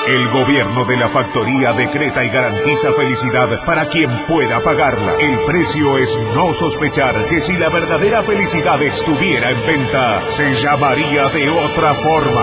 El gobierno de la factoría decreta y garantiza felicidad para quien pueda pagarla. El precio es no sospechar que si la verdadera felicidad estuviera en venta, se llamaría de otra forma.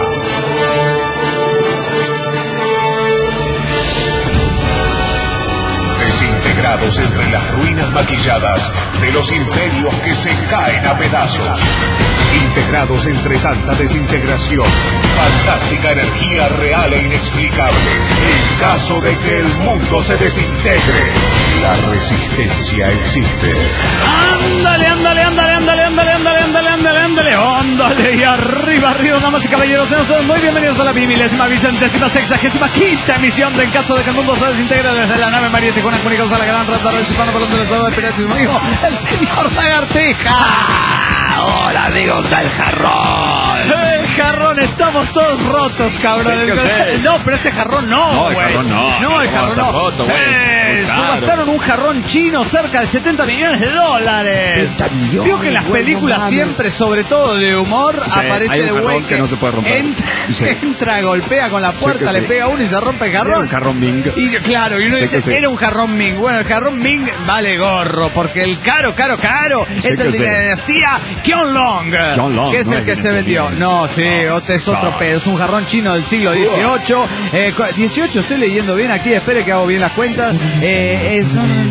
Desintegrados entre las ruinas maquilladas de los imperios que se caen a pedazos. Integrados entre tanta desintegración, fantástica energía real e inexplicable. En caso de que el mundo se desintegre, la resistencia existe. Ándale, ándale, ándale, ándale, ándale, ándale, ándale, ándale, ándale, ándale, y arriba, arriba, damas y caballeros, sean todos muy bienvenidos a la milésima, vicentésima, sexagésima quinta emisión de En caso de que el mundo se desintegre, desde la nave María Tijuana, comunicados a la gran rata hispano por donde el estado del piratismo, dijo el señor Lagartija. Hola, amigos del jarrón. El jarrón, estamos todos rotos, cabrón. Sí, no, pero este jarrón no, güey. No, el jarrón no. Roto, subastaron un jarrón chino cerca de $70 millones. 70 millones. Vio que en las películas siempre, sobre todo de humor, aparece el güey que no se puede romper. Entra, golpea con la puerta, le pega uno y se rompe el jarrón. Era un jarrón Ming. Y claro, y uno dice, era un jarrón Ming. Bueno, el jarrón Ming vale gorro, porque el caro es el de la dinastía Qianlong, que es el que se vendió. No, sí, es otro pedo. Es un jarrón chino del siglo XVIII. 18, estoy leyendo bien aquí, espere que hago bien las cuentas. Es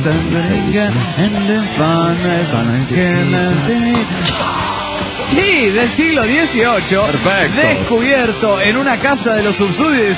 sí, del siglo XVIII. Perfecto. Descubierto en una casa de los suburbios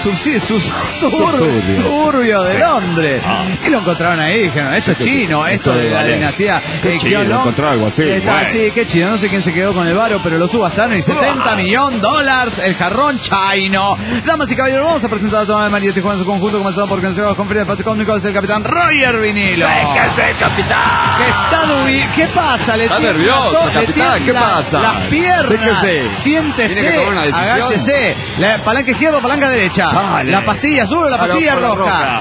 de Londres. Y lo encontraron ahí, dijeron, esto es chino, esto de la dinastía Qianlong. Lo encontró algo así. Sí, qué chido, no sé quién se quedó con el varo, pero lo subastaron y $70 millones, el jarrón chino. Damas y caballeros, vamos a presentar a toda la María Tijuana en su conjunto, comenzado por canciones con Feria de Pase Cósmico, es el capitán Roger Vinilo. ¿Qué es el capitán? ¿Qué pasa? Está nervioso, capitán, ¿qué pasa? Las piernas, siéntese, agáchese, la palanca izquierda, palanca derecha, la pastilla azul o la pastilla roja.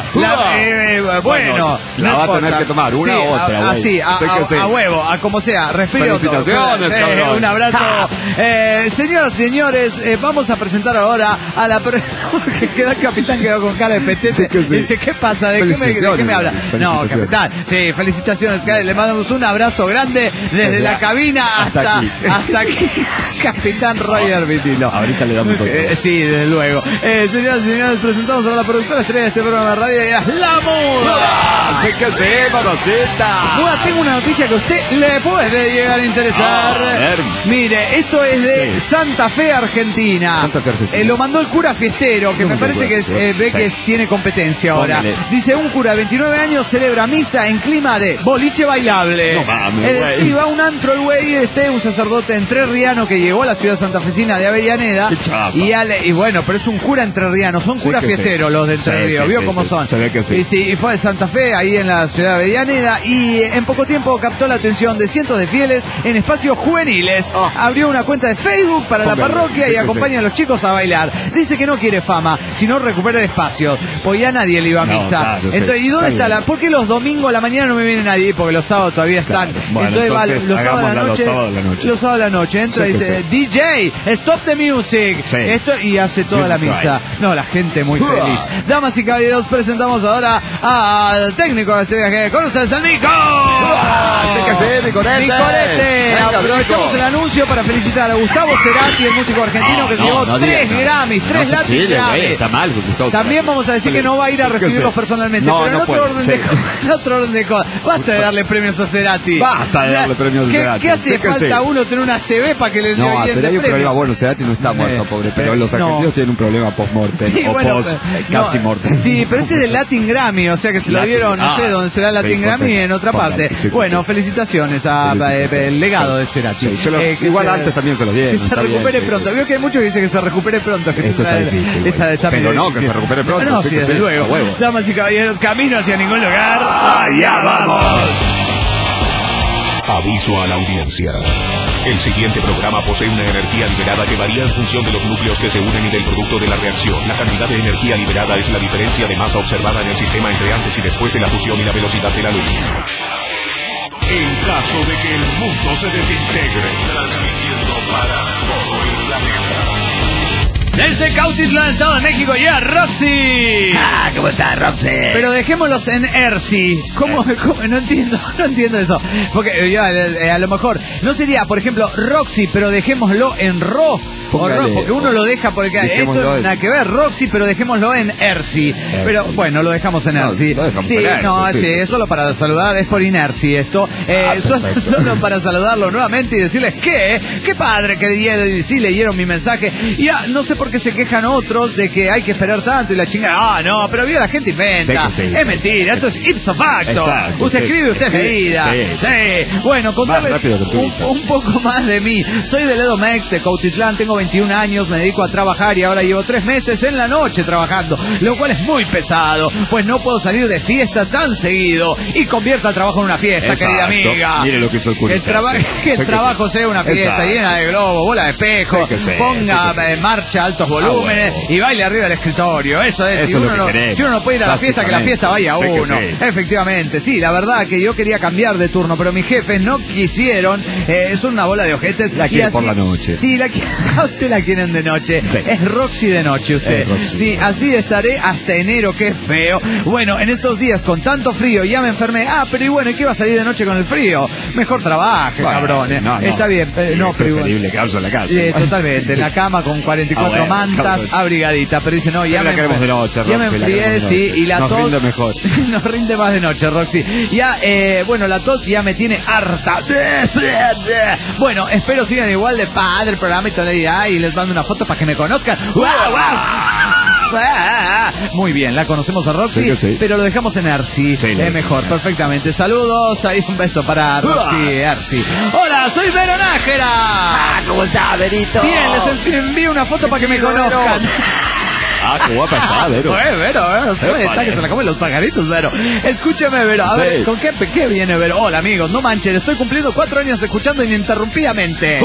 Bueno, la va a tener que tomar, una u otra. Así, a huevo, a como sea, respiro. Felicitaciones, un abrazo. Señoras y señores, vamos a presentar ahora a la que queda el capitán, quedó con cara de petete. Dice, ¿qué pasa? ¿De qué me habla? No, capitán, sí, felicitaciones, le mandamos un abrazo grande desde la cabina hasta aquí. Capitán Roger Vitilo. Ahorita le damos otro. Sí, desde luego. Señoras y señores, presentamos a la productora estrella de este programa de radio, La Muda. Sé que sí, mamacita. Muda, tengo una noticia que a usted le puede llegar a interesar. Mire, esto es de Santa Fe, Argentina. Santa Fe, Argentina. Lo mandó el cura fiestero, que me parece que ve que tiene competencia ahora. Dice, un cura de 29 años celebra misa en clima de boliche bailable. No mames, güey. Sí, va a un antro el güey, un sacerdote entrerriano que llegó a la ciudad santafesina de Avellaneda. Y bueno, pero es un cura entrerriano, son curas fiesteros los de Entre Ríos, ¿vio cómo son? Se ve que sí. Y fue de Santa Fe, ahí en la ciudad de Avellaneda, y en poco tiempo captó la atención de cientos de fieles en espacios juveniles. Abrió una cuenta de Facebook para la parroquia y acompaña a los chicos a bailar. Dice que no quiere fama, sino recuperar espacios, porque ya nadie le iba a misa. Entonces, ¿y dónde está ¿por qué los domingos a la mañana no me viene nadie? Porque los sábados todavía están. Bueno, entonces va los sábados a la noche. Los sábados a la noche entra y dice, DJ, stop the music. Esto, y hace toda la misa. No, la gente muy feliz. Damas y caballeros, presentamos ahora al técnico de este viaje. Con ustedes, el Nico. Nicolete. Aprovechamos el anuncio para felicitar a Gustavo Cerati, el músico argentino que se llevó 3 Grammys, 3 Latin Grammys. Está mal, también vamos a decir que no va a ir a recibirlos personalmente, pero en otro orden de cosas. Basta de darle premios a Cerati. Basta de darle premios a Cerati. ¿Qué hace falta uno tener una CB para que le No, pero hay un problema. Bueno, Cerati no está muerto, pobre, pero los argentinos tienen un problema post-mortem casi mortem. Sí, pero este es del Latin Grammy, o sea que se lo dieron, no sé dónde será el Latin Grammy, en otra parte. Bueno, felicitaciones al legado de Cerati. Igual antes también se los dieron. Que se recupere pronto. Veo que hay muchos que dicen que se recupere pronto. Esto está difícil. Pero no, que se recupere pronto. No, sí, desde luego. Damas y caballeros, camino hacia ningún lugar. ¡Allá vamos! Aviso a la audiencia. El siguiente programa posee una energía liberada que varía en función de los núcleos que se unen y del producto de la reacción. La cantidad de energía liberada es la diferencia de masa observada en el sistema entre antes y después de la fusión y la velocidad de la luz. En caso de que el mundo se desintegre, transmitiendo para todo el planeta. Desde Cautitlán, Estado de México, ya Roxy. ¿Cómo estás, Roxy? Pero dejémoslos en Ersi. ¿Cómo? No entiendo eso. Porque yo, a lo mejor no sería, por ejemplo, Roxy, pero dejémoslo en Ro. O Ro, porque uno lo deja porque esto no tiene nada que ver, Roxy, pero dejémoslo en Ersi. Pero bueno, lo dejamos en Ersi. Sí, es solo para saludar, es por inercia esto. Solo para saludarlo nuevamente y decirles que qué padre que sí leyeron mi mensaje. Y no sé por qué se quejan otros de que hay que esperar tanto y la chingada. No, pero vio, la gente inventa. Sí. Es mentira, esto es ipso facto. Exacto, usted escribe, usted es leída. Sí. Bueno, contarles un poco más de mí. Soy de Ledomex, de Cautitlán, tengo 21 años, me dedico a trabajar y ahora llevo 3 meses en la noche trabajando, lo cual es muy pesado, pues no puedo salir de fiesta tan seguido y convierta el trabajo en una fiesta. Exacto. Querida amiga. Mire lo que hizo el curita. Que el trabajo sea una fiesta. Exacto. Llena de globos, bola de espejo, ponga en marcha altos volúmenes y baile arriba del escritorio. Eso es. Si uno no puede ir a la fiesta, que la fiesta vaya a uno. Efectivamente, sí, la verdad que yo quería cambiar de turno, pero mis jefes no quisieron. Son una bola de ojetes. La quieren por la noche. Sí, usted la quieren de noche. Sí. Es Roxy de noche usted. Sí, así estaré hasta enero, qué feo. Bueno, en estos días con tanto frío ya me enfermé. Pero y bueno, ¿y qué va a salir de noche con el frío? Mejor trabaje, cabrón. Está bien. No, pero preferible quedarse en la casa. Totalmente, en la cama con 44 mantas, abrigadita. Pero dice, no, ya me queremos de noche, Roxy, ya me enfrié, sí, y la tos nos rinde mejor. Nos rinde más de noche, Roxy. Ya, bueno, la tos ya me tiene harta. Bueno, espero sigan igual de padre el programa y todo y les mando una foto para que me conozcan. Muy bien, la conocemos a Roxy, pero lo dejamos en Ersi. Mejor, perfectamente. Saludos, ahí un beso para Roxy Ersi. Hola, soy Vero Nájera. ¿Cómo estás, Verito? Bien, les envío una foto para que me conozcan. Qué guapa está, Vero. Vero, está que se la comen los pajaritos, Vero. Escúchame, Vero. A ver, ¿con qué viene, Vero? Hola, amigos, no manchen, estoy cumpliendo 4 años escuchando ininterrumpidamente.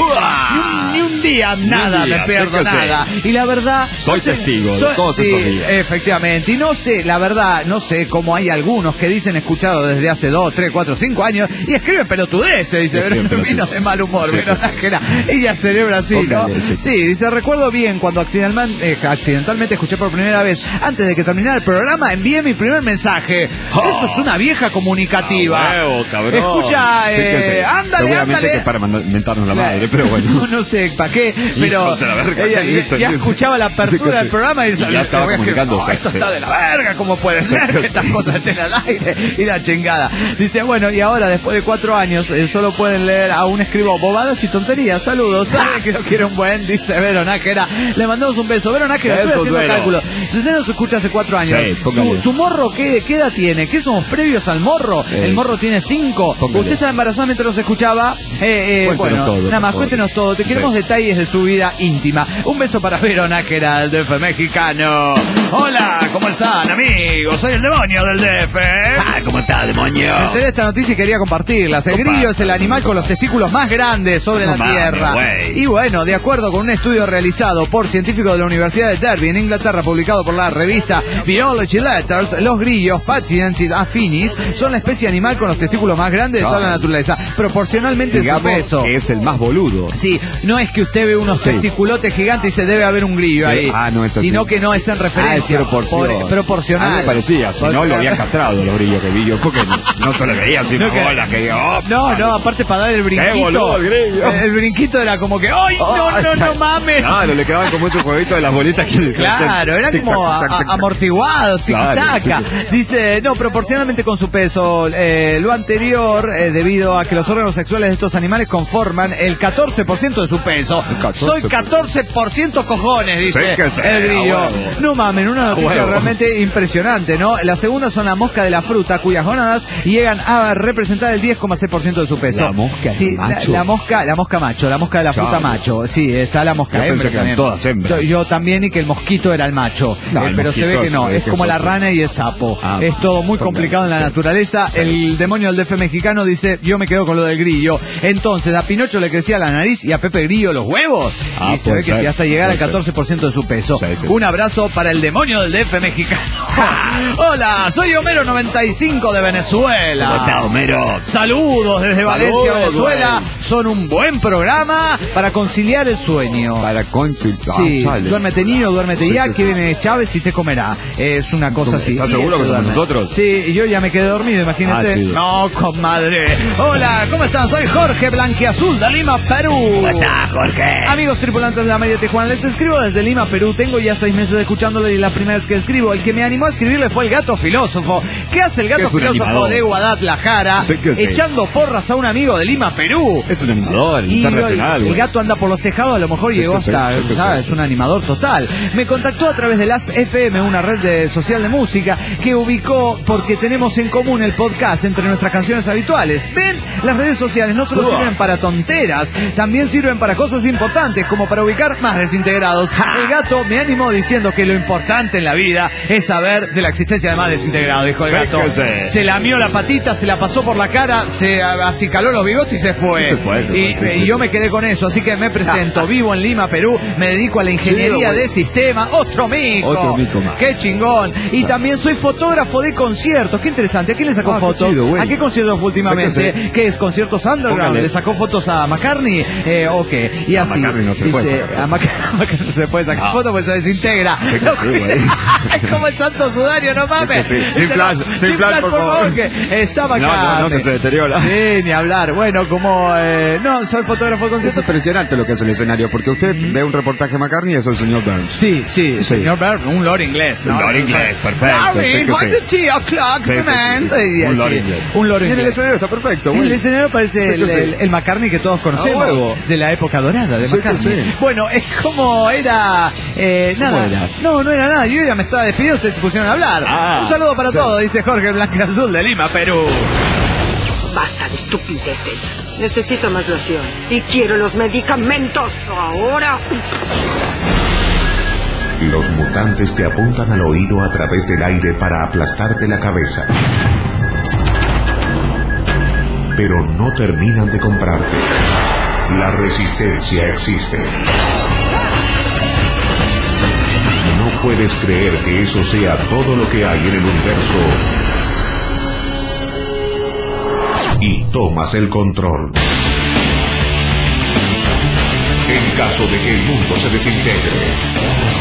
Ni un día, nada, me pierdo nada. Y la verdad... Soy testigo de todos esos días. Efectivamente. Y no sé, la verdad, no sé cómo hay algunos que dicen escuchado desde hace 2, 3, 4, 5 años y escriben pelotudeces, dice Vero. Vino de mal humor, Vero Nájera. Ella celebra así, ¿no? Sí, dice, recuerdo bien cuando accidentalmente escuché por primera vez, antes de que terminara el programa, envié mi primer mensaje. Eso es una vieja comunicativa. Cabrón. Escucha, ándale. Seguramente que para mentarnos la madre, pero bueno. No sé para qué, pero ella ya escuchaba la apertura del programa y ya estaba comunicándose. Esto está de la verga, ¿cómo puede ser que estas cosas estén al aire? Y la chingada. Dice, bueno, y ahora después de 4 años, solo pueden leer, aún escribo bobadas y tonterías. Saludos, sabe que lo quiero un buen, dice Vero Nájera. Le mandamos un beso. Vero Nájera, estoy haciendo cálculo. Si usted nos escucha hace 4 años, su morro, ¿qué edad tiene? ¿Qué somos previos al morro? El morro tiene 5. Usted estaba embarazada mientras nos escuchaba. Bueno, todo, nada más, cuéntenos todo. Te queremos detalles de su vida íntima. Un beso para Vero Nájera, del DF mexicano. Hola, ¿cómo están, amigos? Soy el demonio del DF. ¿Cómo está, demonio? Me enteré de esta noticia y quería compartirla. El grillo es el animal con los testículos más grandes sobre la Tierra. Y bueno, de acuerdo con un estudio realizado por científicos de la Universidad de Derby en Inglaterra, publicado por la revista Biology Letters, los grillos, Paciens affinis, son la especie animal con los testículos más grandes de toda la naturaleza, proporcionalmente a su peso. Que es el más boludo. Sí, no es que usted ve unos testiculotes gigantes y se debe haber un grillo ahí, no es así, sino que no es en referencia. Proporcional. A mí me parecía, si no lo había castrado los grillos que vi yo, porque no se le veía así una bola que no, aparte para dar el brinquito. Boludo, el brinquito era como que, ¡ay, no mames! Claro, le quedaban como esos jueguitos de las bolitas que claro, eran como amortiguados, tic-tac. Dice, no, proporcionalmente con su peso. Lo anterior, debido a que los órganos sexuales de estos animales conforman el 14% de su peso. Soy 14% cojones, dice el grillo. No mamen, una noticia realmente impresionante, ¿no? La segunda son la mosca de la fruta, cuyas gónadas llegan a representar el 10,6% de su peso. La mosca macho. La mosca macho, la mosca de la fruta macho. Sí, está la mosca hembra también. Todas hembras. Yo también, y que el mosquito era el macho. Pero se ve que no, es como la rana y el sapo. Es todo muy complicado en la naturaleza. El demonio del DF mexicano dice, yo me quedo con lo del grillo. Entonces, a Pinocho le crecía la nariz y a Pepe Grillo los huevos. Y se ve que sí, hasta llegar al 14% de su peso. Un abrazo para el demonio del DF mexicano. Hola, soy Homero95 de Venezuela. ¿Cómo está, Homero? Saludos desde Valencia, Venezuela. son un buen programa para conciliar el sueño. Para conciliar. Sí, duérmete niño, duérmete ya, que viene Chávez y te comerá. Es una cosa así. ¿Estás seguro que somos nosotros? Sí, yo ya me quedé dormido, imagínate. Sí. No, comadre. Hola, ¿cómo están? Soy Jorge Blanquiazul de Lima, Perú. ¿Cómo estás, Jorge? Amigos tripulantes de la María Tijuana, les escribo desde Lima, Perú. Tengo ya 6 meses escuchándole y la primera vez que escribo. El que me animó a escribirle fue el Gato Filósofo. ¿Qué hace el Gato Filósofo de Guadalajara? Echando porras a un amigo de Lima, Perú. Es un animador internacional. El gato anda por los tejados, a lo mejor llegó hasta, ¿sabes? Es un animador total. Me contactó a través de las FM, una red social de música que ubicó porque tenemos en común el podcast entre nuestras canciones habituales. ¿Ven? Las redes sociales no solo sirven para tonteras, también sirven para cosas importantes, como para ubicar más desintegrados. El gato me animó diciendo que lo importante en la vida es saber de la existencia de más desintegrados, dijo el gato. Se lamió la patita, se la pasó por la cara, se acicaló los bigotes y se fue. Y yo me quedé con eso, así que me presento. Vivo en Lima, Perú, me dedico a la ingeniería de sistemas. Otro mico más. Qué chingón. Y también soy fotógrafo de conciertos. Qué interesante. ¿A quién le sacó fotos? ¿A qué conciertos fue últimamente? ¿Qué es? ¿Conciertos underground? ¿Le sacó fotos a McCartney? ¿O qué? Y así. A McCartney no se puede sacar. A McCartney no se puede sacar fotos, pues se desintegra. Es como el santo sudario, no mames. Sin flash, por favor. Que está McCartney. No, que se deteriora. Sí, ni hablar. Bueno, como... no, soy fotógrafo de conciertos. Es impresionante lo que hace el escenario, porque usted ve un reportaje de McCartney y es el señor Burns. Sí, señor Burns, un lord inglés, ¿no? Un lord inglés, perfecto. Un lord inglés. Y en el escenario está perfecto. En el escenario parece el McCartney que todos conocemos, de la época dorada de McCartney. Bueno, es como era... nada. No era nada. Yo ya me estaba despidiendo, ustedes se pusieron a hablar. Un saludo para todos, dice Jorge Blanquiazul de Lima, Perú. Basta de estupideces. Necesito más loción. Y quiero los medicamentos ahora. Los mutantes te apuntan al oído a través del aire para aplastarte la cabeza. Pero no terminan de comprarte. La resistencia existe. No puedes creer que eso sea todo lo que hay en el universo. Y tomas el control. En caso de que el mundo se desintegre.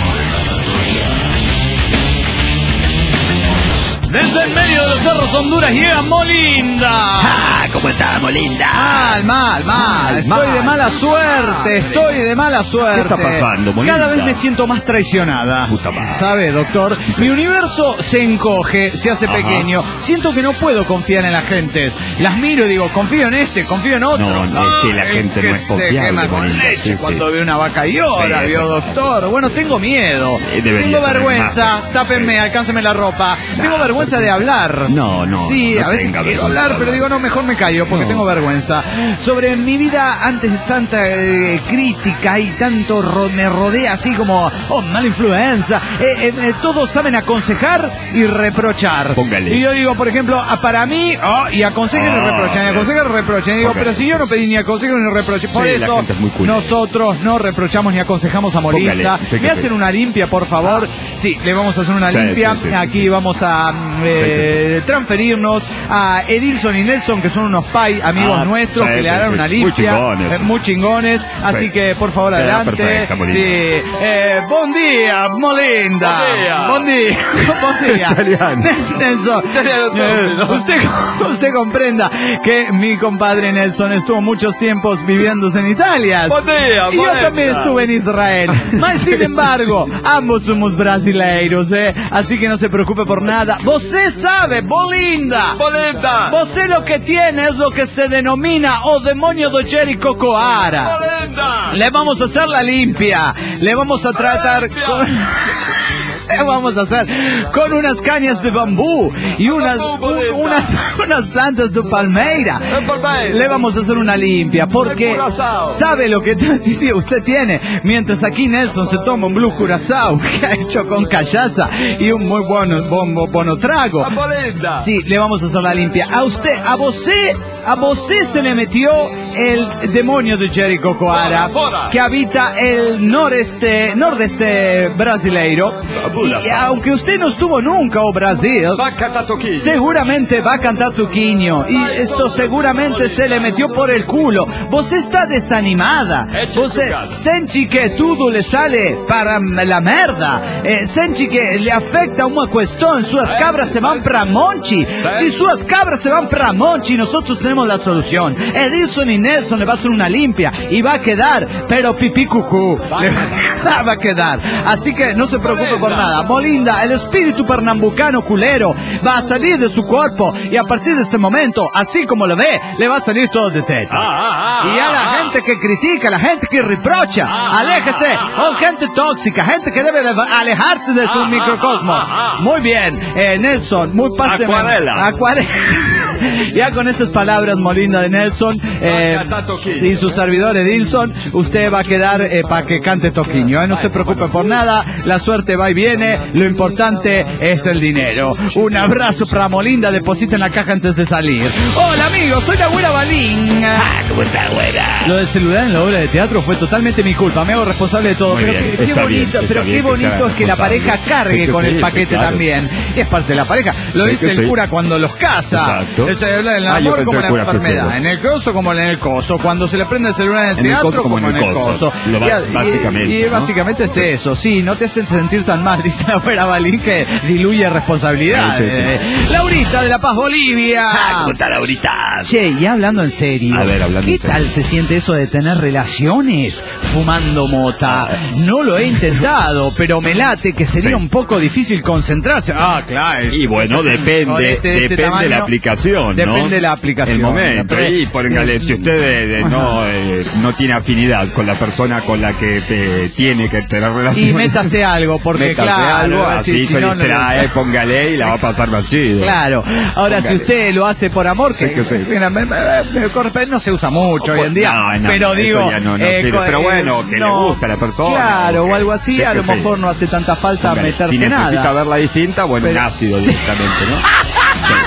Desde el medio de los cerros Honduras llega Molinda. ¿Cómo está, Molinda? Mal. Estoy de mala suerte. ¿Qué está pasando, Molinda? Cada vez me siento más traicionada. Puta madre. ¿Sabe, doctor? Mi universo se encoge, se hace pequeño. Siento que no puedo confiar en la gente. Las miro y digo, confío en este, confío en otro. No, es que la gente no es confiable, se quema con leche cuando ve una vaca y llora, vio, doctor. Bueno, tengo miedo. Tengo vergüenza. Tápenme, alcánceme la ropa. Tengo vergüenza de hablar. No. Sí, a veces quiero hablar, pero digo, no, mejor me callo porque tengo vergüenza. Sobre mi vida, antes de tanta crítica y tanto me rodea así como, mala influencia. Todos saben aconsejar y reprochar. Póngale. Y yo digo, por ejemplo, para mí, y aconsejen y reprochen. Y digo, pero si yo no pedí ni aconsejo ni reproche. Por eso, nosotros no reprochamos ni aconsejamos a Molinda. ¿Me hacen una limpia, por favor? Sí, le vamos a hacer una limpia. Aquí vamos a transferirnos a Edilson y Nelson, que son unos amigos nuestros, que le harán una limpia. Muy chingones. Así que, por favor, adelante. Perfecta, buen día, Molinda. Buen día. Nelson, usted comprenda que mi compadre Nelson estuvo muchos tiempos viviéndose en Italia. Y yo también estuve en Israel. Sin embargo, ambos somos brasileiros, así que no se preocupe por nada. Você sabe, Molinda. Você lo que tiene es lo que se denomina o demonio de Jericocoara. Le vamos a hacer la limpia. Le vamos a tratar con... vamos a hacer con unas cañas de bambú y unas plantas de palmeira. Le vamos a hacer una limpia porque sabe lo que usted tiene. Mientras aquí Nelson se toma un Blue Curazao que ha hecho con cachaza y un muy bueno trago. Sí, le vamos a hacer la limpia. A você se le metió el demonio de Jericocoara que habita el nordeste brasileiro. Y aunque usted no estuvo nunca en Brasil, seguramente va a cantar Tuquinho. Y esto seguramente se le metió por el culo. Vos está desanimada. Vos senti que todo le sale para la merda. Senti que le afecta una cuestión. Sus cabras se van para Monchi. Si sus cabras se van para Monchi, nosotros tenemos la solución. Edilson y Nelson le va a hacer una limpia y va a quedar, pero pipí cucú. Va a quedar. Así que no se preocupe por nada. Molinda, el espíritu pernambucano culero va a salir de su cuerpo y a partir de este momento, así como lo ve, le va a salir todo de teta. Y a la gente que critica, la gente que reprocha, aléjese. Oh, gente tóxica, gente que debe alejarse de su microcosmo. Muy bien, Nelson, muy páseme. Acuarela. Ya con esas palabras, Molinda de Nelson y su servidor Edilson, usted va a quedar para que cante Toquinho. No se preocupe por nada, la suerte va y viene, lo importante es el dinero. Un abrazo para Molinda, deposita en la caja antes de salir. Hola amigos, soy la Güera Balín. ¿Cómo está, Güera? Lo del celular en la obra de teatro fue totalmente mi culpa, me hago responsable de todo. Pero qué bonito es que la pareja cargue con el paquete también. Es parte de la pareja. Lo dice el cura cuando los casa. Se habla del amor como en la enfermedad, en el coso como en el coso, cuando se le prende el celular en el teatro como en el coso. Básicamente. Y básicamente es eso, sí, no te hacen sentir tan mal, dice la Güera Balín, que diluye responsabilidad. Laurita de La Paz, Bolivia. ¿Cómo está, Laurita? Che, y hablando en serio, ¿qué tal se siente eso de tener relaciones fumando mota? No lo he intentado, pero me late que sería un poco difícil concentrarse. Claro. Y bueno, depende de la aplicación. Depende de la aplicación. El momento. Y póngale, si usted no tiene afinidad con la persona con la que tiene que tener relación. Y métase algo, porque claro, así se distrae, póngale y la va a pasar más chido. Claro. Ahora, si usted lo hace por amor, que no se usa mucho hoy en día. Pero digo, pero bueno, que le gusta a la persona. Claro, o algo así, a lo mejor no hace tanta falta meterse nada. Si necesita verla distinta, bueno, en ácido directamente, ¿no?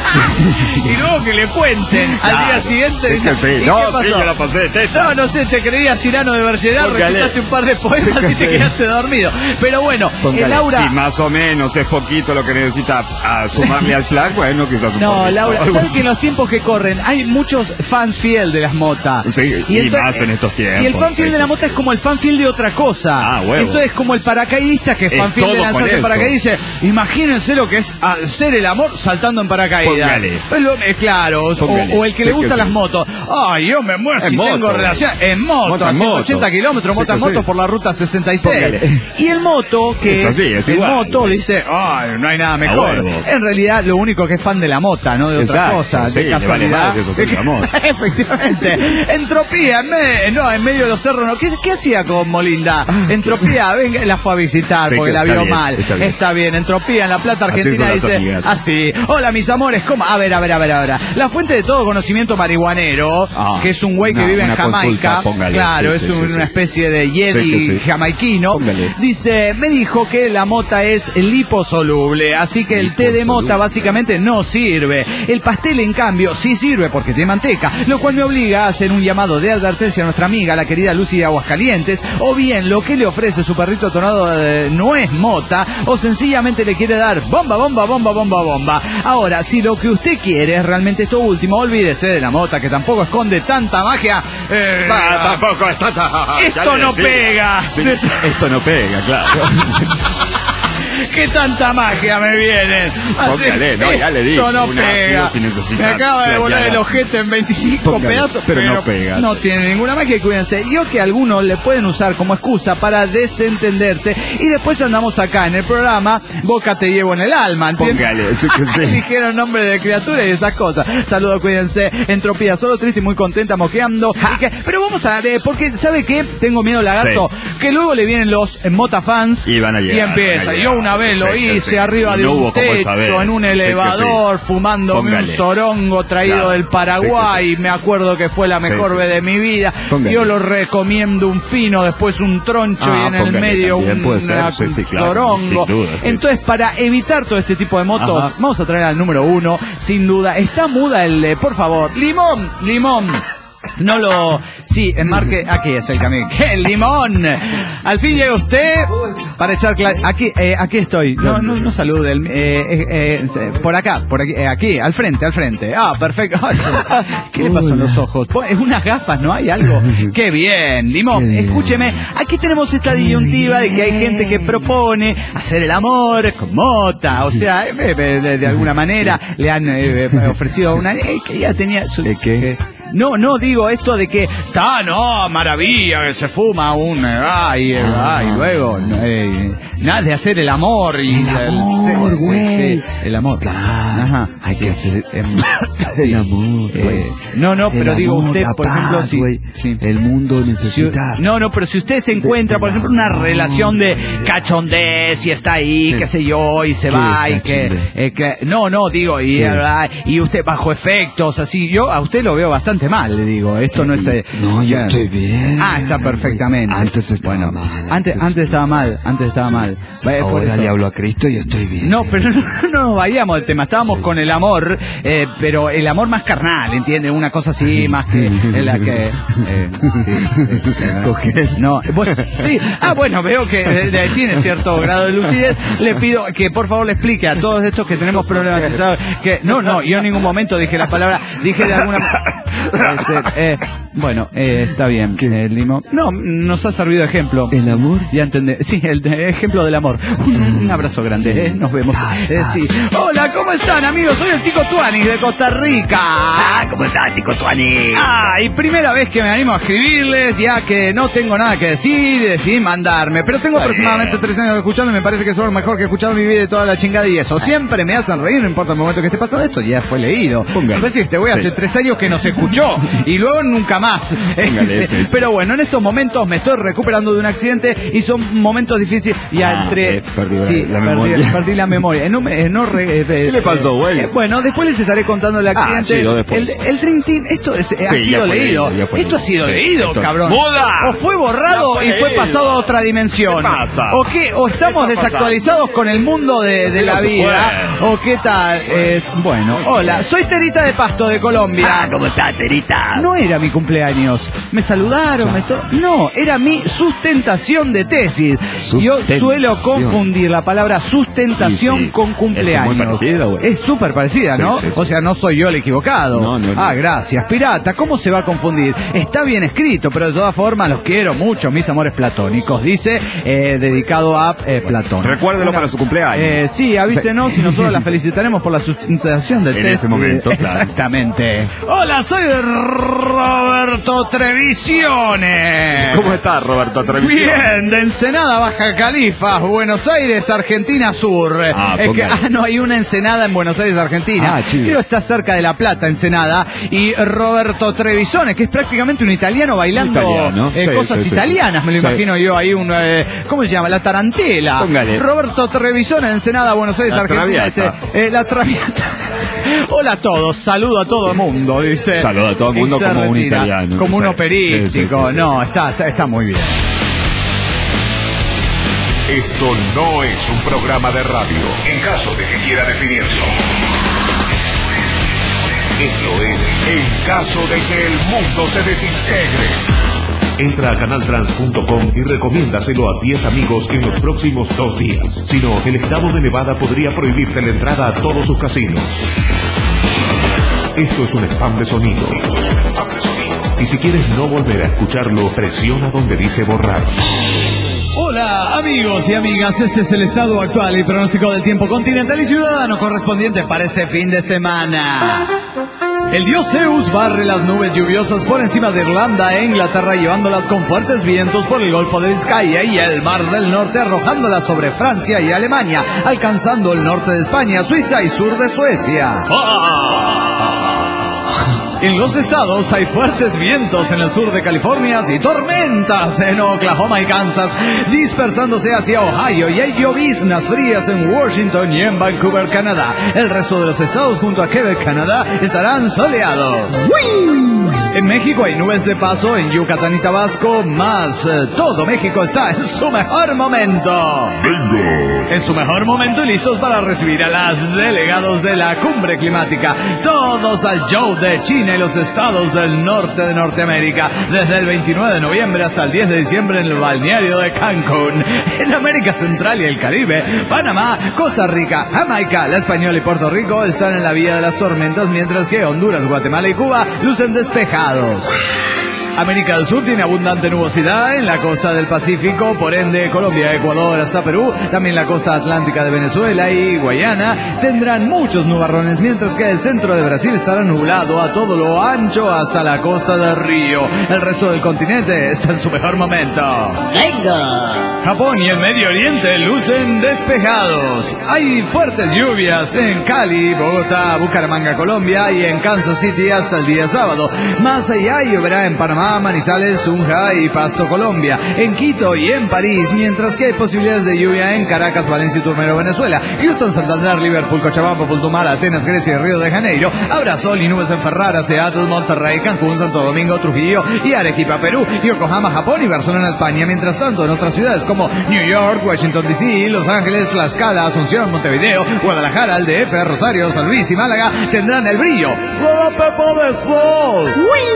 Y luego que le cuenten al día siguiente. Yo la pasé de teta. No sé, te creías Cyrano de Bergerac, recitaste un par de poemas y te quedaste dormido. Pero bueno, Laura. Si más o menos es poquito lo que necesita sumarle al flag, bueno, quizás un poquito. Laura, ¿sabes que en los tiempos que corren hay muchos fans fiel de las motas? Sí, y más en estos tiempos. Y el fan fiel de la mota es como el fan fiel de otra cosa. Entonces, como el paracaidista que es fan fiel de lanzarse en paracaídas, dice, imagínense lo que es hacer el amor saltando en paracaídas. Claro, o el que le gusta las motos. Ay, yo me muero si tengo relación en moto, a 180 kilómetros, moto por la ruta 66. Y el moto, le dice, ay, no hay nada mejor. En realidad, lo único que es fan de la mota, no de otra cosa. De casualidad. Efectivamente. Entropía, en medio de los cerros. ¿Qué hacía con Molinda? Entropía, venga, la fue a visitar porque la vio mal. Está bien, Entropía en La Plata, Argentina, dice así. Hola, mis amores, ¿cómo? A ver. La fuente de todo conocimiento marihuanero, que es un güey que vive en Jamaica, es una especie de Yeti jamaiquino, dice, me dijo que la mota es liposoluble, así que el té de mota básicamente no sirve. El pastel, en cambio, sí sirve porque tiene manteca, lo cual me obliga a hacer un llamado de advertencia a nuestra amiga, la querida Lucy de Aguascalientes, o bien lo que le ofrece su perrito tonado no es mota, o sencillamente le quiere dar bomba. Ahora, si lo que usted quiere es realmente esto último, olvídese de la mota, que tampoco esconde tanta magia. Tampoco es tanta. Esto no pega. Esto no pega, claro. ¿Qué tanta magia me viene? Ya le digo. No pega. Me acaba de volar el ojete en 25 pedazos, pero no pega. No tiene ninguna magia, y cuídense. Yo que algunos le pueden usar como excusa para desentenderse, y después andamos acá en el programa, Boca te llevo en el alma, ¿entiendes? Dijeron nombre de criatura y esas cosas. Saludos, cuídense. Entropía, solo triste y muy contenta, moqueando. Pero vamos a ver, porque ¿sabe qué? Tengo miedo, lagarto, que luego le vienen los motafans y van a llegar, y empieza. Yo una vez lo hice arriba de un techo, en un elevador, fumándome un sorongo traído del Paraguay. Me acuerdo que fue la mejor vez de mi vida. Yo lo recomiendo, un fino, después un troncho y en el medio un sorongo. Entonces, para evitar todo este tipo de motos, vamos a traer al número 1, sin duda. Está muda por favor, limón. No lo Sí, enmarque, aquí es el camino. ¡Qué limón! Al fin llega usted para echar aquí estoy. No salude. Por aquí, al frente. Ah, perfecto. ¿Qué le pasó en los ojos? Es unas gafas, ¿no? ¿Hay algo? ¡Qué bien! Limón, escúcheme. Aquí tenemos esta disyuntiva de que hay gente que propone hacer el amor con mota. O sea, de alguna manera le han ofrecido una... que ya tenía... ¿Qué? No, digo esto de que maravilla, que se fuma luego, nada de hacer el amor y el amor. Claro, ajá, hay que hacer el amor, güey. Pero digo usted, por ejemplo, sí. El mundo necesita. Pero si usted se encuentra, por ejemplo, una relación de cachondez y está ahí, qué sé yo, y se va y digo, y usted bajo efectos, así, yo a usted lo veo bastante mal, le digo, esto no es... yo estoy bien. Está perfectamente. Antes estaba mal. Antes estaba mal. Ahora le hablo a Cristo y estoy bien. No, pero no nos vayamos del tema, estábamos con el amor, pero el amor más carnal, ¿entiende? Una cosa así, más que en la que... No, sí. Veo que tiene cierto grado de lucidez. Le pido que por favor le explique a todos estos que tenemos problemas que yo en ningún momento dije la palabra, dije de alguna está bien, Limo. Nos ha servido de ejemplo. ¿El amor? Ya entendé. Sí, el ejemplo del amor. Un abrazo grande, sí. Nos vemos. Sí. Hola, ¿cómo están, amigos? Soy el Tico Tuanis de Costa Rica. ¿Cómo estás, Tico Tuanis? Y primera vez que me animo a escribirles, ya que no tengo nada que decir y decidí mandarme. Pero tengo aproximadamente 3 años de escucharlo y me parece que es lo mejor que he escuchado en mi vida y toda la chingada y eso. Siempre me hacen reír, no importa el momento que esté pasando esto, ya fue leído. Me parece que este güey hace 3 años que nos escuchó y luego nunca más. Pero bueno, en estos momentos me estoy recuperando de un accidente y son momentos difíciles. Perdí la memoria. ¿Qué le pasó, güey? Bueno, después les estaré contando el accidente. El Dream Team, esto ha sido leído. Esto ha sido leído, cabrón. ¡Muda! O fue borrado y fue pasado a otra dimensión. ¿Qué pasa? O estamos desactualizados con el mundo de la vida. O qué tal. Hola, soy Terita de Pasto, de Colombia. ¿Cómo estás, Terita? No era mi cumpleaños. Me saludaron, no, era mi sustentación de tesis. Yo suelo confundir la palabra sustentación con cumpleaños. Es súper parecida, ¿no? Sí. O sea, no soy yo el equivocado. No. Gracias, pirata. ¿Cómo se va a confundir? Está bien escrito, pero de todas formas los quiero mucho, mis amores platónicos. Dice, dedicado a Platón. Recuérdelo para su cumpleaños. Sí, avísenos y nosotros la felicitaremos por la sustentación de tesis. En ese momento, exactamente. Hola, soy Roberto Trevisione. ¿Cómo estás, Roberto Trevisione? Bien, de Ensenada, Baja Califa, Buenos Aires, Argentina Sur. Hay una Ensenada en Buenos Aires, Argentina. Pero está cerca de La Plata, Ensenada. Y Roberto Trevisione, que es prácticamente un italiano bailando cosas italianas, me lo imagino yo ahí. ¿Cómo se llama? La tarantela. Póngale. Roberto Trevisione, Ensenada, Buenos Aires, Argentina. La Traviata. Hola a todos, saludo a todo el mundo, dice. Saludo a todo el mundo como un italiano. Como un operístico. Sí. No, está muy bien. Esto no es un programa de radio. En caso de que quiera definirlo. Esto es en caso de que el mundo se desintegre. Entra a canaltrans.com y recomiéndaselo a 10 amigos en los próximos 2 días. Si no, el estado de Nevada podría prohibirte la entrada a todos sus casinos. Esto es un spam de sonido. Y si quieres no volver a escucharlo, presiona donde dice borrar. Hola amigos y amigas, este es el estado actual y pronóstico del tiempo continental y ciudadano correspondiente para este fin de semana. El dios Zeus barre las nubes lluviosas por encima de Irlanda e Inglaterra, llevándolas con fuertes vientos por el Golfo de Vizcaya y el Mar del Norte, arrojándolas sobre Francia y Alemania, alcanzando el norte de España, Suiza y sur de Suecia. En los estados hay fuertes vientos en el sur de California y tormentas en Oklahoma y Kansas, dispersándose hacia Ohio, y hay lloviznas frías en Washington y en Vancouver, Canadá. El resto de los estados junto a Quebec, Canadá, estarán soleados. En México hay nubes de paso, en Yucatán y Tabasco, más todo México está en su mejor momento. ¡Venga! en su mejor momento y listos para recibir a los delegados de la cumbre climática. Todos al show de China y los estados del norte de Norteamérica, desde el 29 de noviembre hasta el 10 de diciembre en el balneario de Cancún. En América Central y el Caribe, Panamá, Costa Rica, Jamaica, La Española y Puerto Rico están en la vía de las tormentas, mientras que Honduras, Guatemala y Cuba lucen despejados. América del Sur tiene abundante nubosidad en la costa del Pacífico, por ende Colombia, Ecuador hasta Perú, también la costa atlántica de Venezuela y Guayana tendrán muchos nubarrones, mientras que el centro de Brasil estará nublado a todo lo ancho hasta la costa del Río. El resto del continente está en su mejor momento. Japón y el Medio Oriente lucen despejados. Hay fuertes lluvias en Cali, Bogotá, Bucaramanga, Colombia y en Kansas City hasta el día sábado. Más allá lloverá en Panamá, Manizales, Tunja y Pasto, Colombia, en Quito y en París, mientras que hay posibilidades de lluvia en Caracas, Valencia y Turmero, Venezuela, Houston, Santander, Liverpool, Cochabamba, Putumal, Atenas, Grecia y Río de Janeiro. Habrá sol y nubes en Ferrara, Seattle, Monterrey, Cancún, Santo Domingo, Trujillo y Arequipa, Perú, Yokohama, Japón y Barcelona, España. Mientras tanto, en otras ciudades como New York, Washington DC, Los Ángeles, Tlaxcala, Asunción, Montevideo, Guadalajara, el DF, Rosario, San Luis y Málaga tendrán el brillo de la pepa de sol.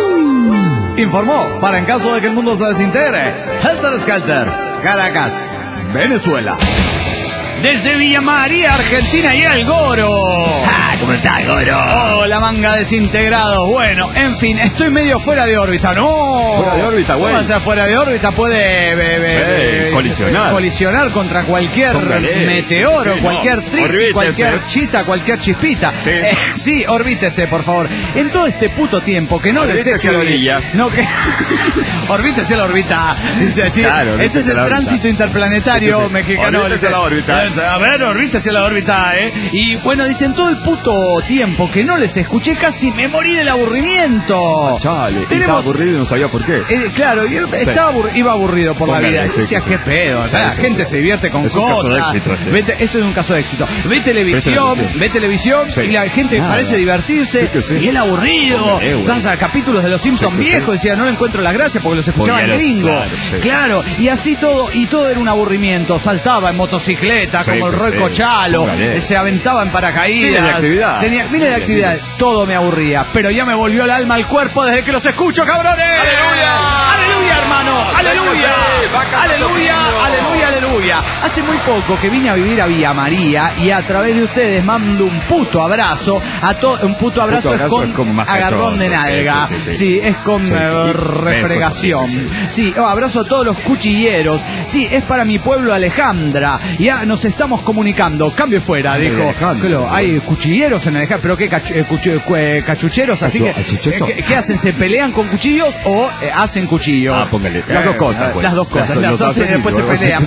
Informó, para en caso de que el mundo se desintegre, Helter Skelter, Caracas, Venezuela. Desde Villa María, Argentina y El Goro. ¿Cómo está, Goro? Oh, la manga desintegrado. Bueno, en fin, estoy medio fuera de órbita. ¡No! Fuera de órbita, güey. O sea, fuera de órbita puede colisionar contra cualquier meteoro, cualquier trixie, cualquier chita, cualquier chispita. Sí. Sí, orbítese, por favor. En todo este puto tiempo que no le sé a la orilla. No, que... Orbítese a la órbita. Dice, sí, claro, ese es el tránsito interplanetario mexicano. Orbítese a la órbita. A ver, orbítese a la órbita, Y bueno, dicen todo el puto tiempo que no les escuché, casi me morí del aburrimiento. Chale, estaba aburrido y no sabía por qué. Claro, yo iba aburrido por la vida. Yo decía, qué pedo, la gente se divierte con cosas. Eso es un caso de éxito. Ve televisión y la gente parece divertirse y él aburrido. Danza capítulos de Los Simpsons viejos, decía, no le encuentro la gracia porque los escuchaba en gringo. Claro, y así todo, y todo era un aburrimiento. Saltaba en motocicleta como el Roy Cochalo, se aventaba en paracaídas. Miles de actividades. Todo me aburría, pero ya me volvió el alma al cuerpo desde que los escucho, cabrones. ¡Aleluya! ¡Aleluya, hermano! ¡Aleluya! ¡Aleluya! ¡Aleluya! ¡Aleluya! Hace muy poco que vine a vivir a Villa María y a través de ustedes mando un puto abrazo a todo. Un puto abrazo es con agarrón de nalga. Sí, es con refregación. Sí, abrazo a todos los cuchilleros. Sí, es para mi pueblo Alejandra. Ya nos estamos comunicando. Cambio fuera, dijo. Claro, hay cuchilleros en Alejandra, pero qué cachucheros, así que ¿qué hacen? ¿Se pelean con cuchillos o hacen cuchillos? Póngale. Las dos cosas. Las dos cosas. Las hacen y después se pelean.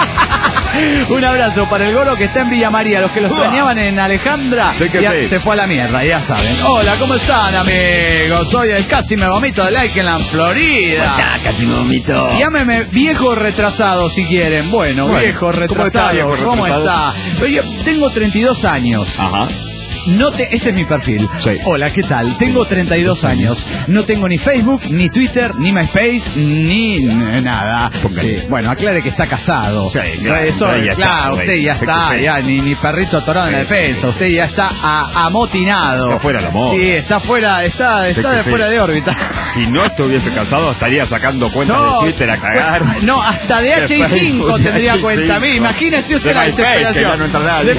Un abrazo para el Goro que está en Villa María. Los que lo extrañaban en Alejandra se fue a la mierda, ya saben. Hola, ¿cómo están, amigos? Soy el Casi Me Vomito de Lakeland, Florida. Casi me vomito. Llámeme viejo retrasado si quieren. Bueno, viejo retrasado. ¿Cómo está? Yo tengo 32 años. Ajá. Este es mi perfil. Sí. Hola, ¿qué tal? Tengo 32 años. No tengo ni Facebook, ni Twitter, ni MySpace, ni nada. Sí. Bueno, aclare que está casado. Sí, claro, usted ya está. Ya, ni perrito atorado en la defensa. Usted ya está amotinado. Está fuera del amor. Sí, está fuera de órbita. Si no estuviese casado, estaría sacando cuentas de Twitter a cagar. No, hasta de HI5 tendría cuenta. Imagínese usted la desesperación. No entra nadie.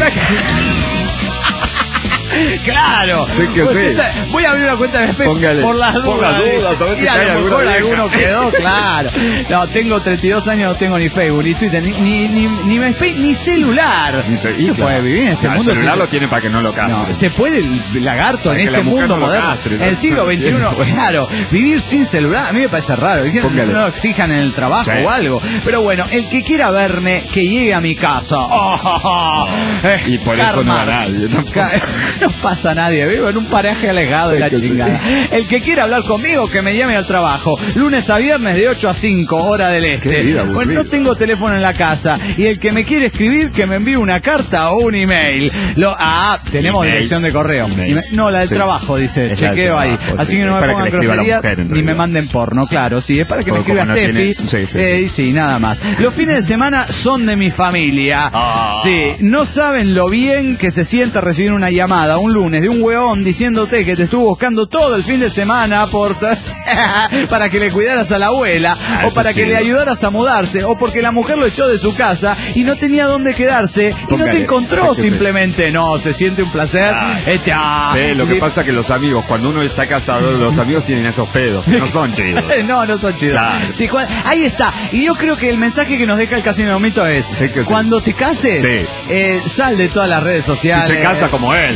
Claro. Sí que sí. Voy a abrir una cuenta de Facebook por las dudas. A ver si a lo mejor alguno quedó, claro. No, tengo 32 años, no tengo ni Facebook, ni Twitter, ni MySpace, ni celular. Se puede vivir en este mundo. El celular lo tiene para que no lo castre. No, se puede el lagarto en este mundo moderno. En el siglo XXI, claro, vivir sin celular, a mí me parece raro. Que no lo exijan en el trabajo o algo. Pero bueno, el que quiera verme, que llegue a mi casa. Y por eso no va nadie. No pasa nadie, vivo en un paraje alejado de la chingada. El que quiera hablar conmigo, que me llame al trabajo. Lunes a viernes de 8 a 5, hora del este. Bueno, no tengo teléfono en la casa. Y el que me quiere escribir, que me envíe una carta o un email. Tenemos dirección de correo. No, la del trabajo, dice. Chequeo ahí. Así que no me pongan groserías ni me manden porno, claro. Sí, es para que me escriba Steffi. Sí, nada más. Los fines de semana son de mi familia. Sí, no saben lo bien que se siente recibir una llamada un lunes de un huevón diciéndote que te estuvo buscando todo el fin de semana para que le cuidaras a la abuela, o para que le ayudaras a mudarse, o porque la mujer lo echó de su casa y no tenía dónde quedarse y no te encontró simplemente. No, se siente un placer. Lo que pasa es que los amigos, cuando uno está casado, los amigos tienen esos pedos. No son chidos. No son chidos. Claro. Sí, ahí está. Y yo creo que el mensaje que nos deja el Casino Momento es: cuando te cases, sal de todas las redes sociales. Si se casa como él.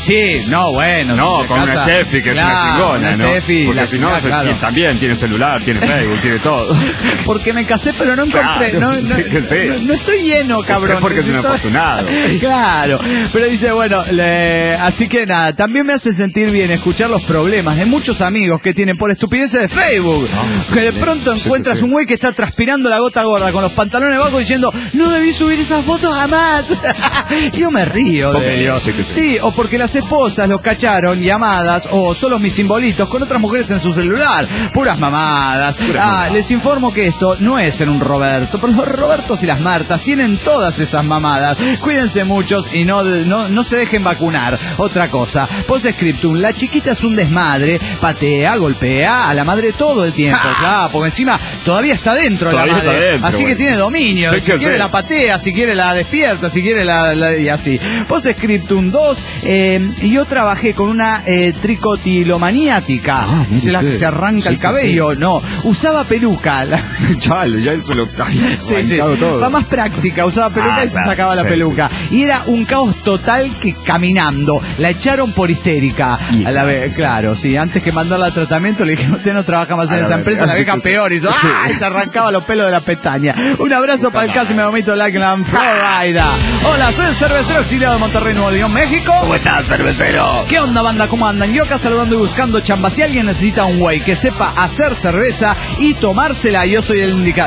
No, con una Steffi, que es una chingona, ¿no? Steffi, porque si no, también tiene celular, tiene Facebook, tiene todo. Porque me casé, pero no encontré. No estoy lleno, cabrón. Es porque es un afortunado. Claro. Pero dice, así que nada, también me hace sentir bien escuchar los problemas de muchos amigos que tienen por estupideces de Facebook. Que de pronto encuentras un güey que está transpirando la gota gorda con los pantalones bajos diciendo: no debí subir esas fotos jamás. Yo me río de ellos. Sí, o porque las esposas los cacharon llamadas o solo mis simbolitos con otras mujeres en su celular. Puras mamadas. Les informo que esto no es ser un Roberto, pero los Robertos y las Martas tienen todas esas mamadas. Cuídense muchos y no se dejen vacunar. Otra cosa, postscriptum, la chiquita es un desmadre, patea, golpea a la madre todo el tiempo. Claro, porque encima todavía está dentro la madre. Así que tiene dominio. Si quiere la patea, si quiere la despierta, si quiere y así. Postscriptum 2, yo trabajé con una tricotilomaniática. Se arranca el cabello. No, usaba peluca. Chalo, ya eso lo todo. Va más práctica, usaba peluca y se sacaba la peluca. Y era un caos total que caminando. La echaron por histérica. A la vez, claro, sí. Antes que mandarla al tratamiento le dije: usted no trabaja más en esa empresa, la vieja peor. Y se arrancaba los pelos de la pestaña. Un abrazo para el Casi Me Vomito Lakeland, Florida. Hola, soy el cervecero exiliado de Monterrey, Nuevo León, México. ¿Cómo estás, cervecero? ¿Qué onda, banda? ¿Cómo andan? Yo acá saludando y buscando chamba. Si alguien necesita un güey que sepa hacer cerveza y tomársela, yo soy el indicado.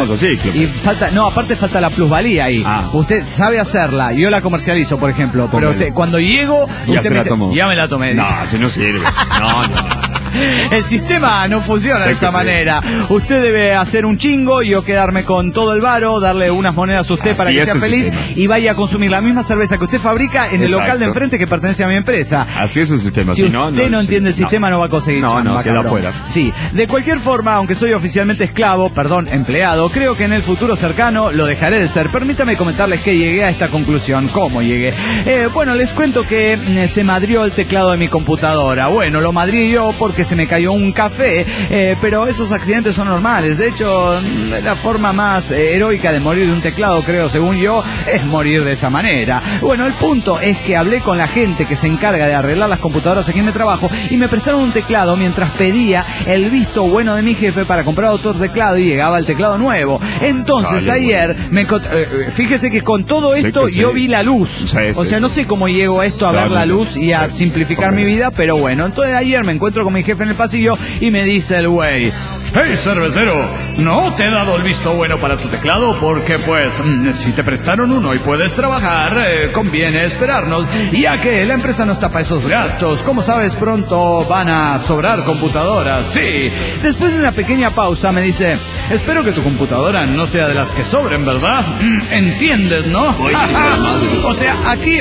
Aparte falta la plusvalía ahí. Usted sabe hacerla, yo la comercializo, por ejemplo, pero cuando llego, usted me dice: ya me la tomé. No, si no sirve. No. El sistema no funciona de esa manera. Usted debe hacer un chingo y yo quedarme con todo el varo, darle unas monedas a usted para que sea feliz y vaya a consumir la misma cerveza que usted fabrica en el local de enfrente que pertenece a mi empresa. Así es el sistema. Si usted no entiende el sistema, no va a conseguir chamba, queda afuera. Sí, de cualquier forma, aunque soy oficialmente empleado, creo que en el futuro cercano lo dejaré de ser. Permítame comentarles que llegué a esta conclusión. ¿Cómo llegué? Les cuento que se madrió el teclado de mi computadora. Lo madrié yo porque se me cayó un café, pero esos accidentes son normales. De hecho, la forma más heroica de morir de un teclado, creo, según yo, es morir de esa manera. El punto es que hablé con la gente que se encarga de arreglar las computadoras aquí en mi trabajo y me prestaron un teclado mientras pedía el visto bueno de mi jefe para comprar otro teclado y llegaba el teclado nuevo. Entonces ayer, fíjese que con todo esto yo vi la luz. O sea, no sé cómo llego a esto, a ver la luz y a simplificar mi vida, pero entonces ayer me encuentro con mi jefe en el pasillo y me dice el güey: hey, cervecero, ¿no te he dado el visto bueno para tu teclado? Porque si te prestaron uno y puedes trabajar, conviene esperarnos, ya que la empresa no está para esos gastos. Como sabes, pronto van a sobrar computadoras. Sí. Después de una pequeña pausa me dice: espero que tu computadora no sea de las que sobren, ¿verdad? ¿Entiendes, no? O sea, aquí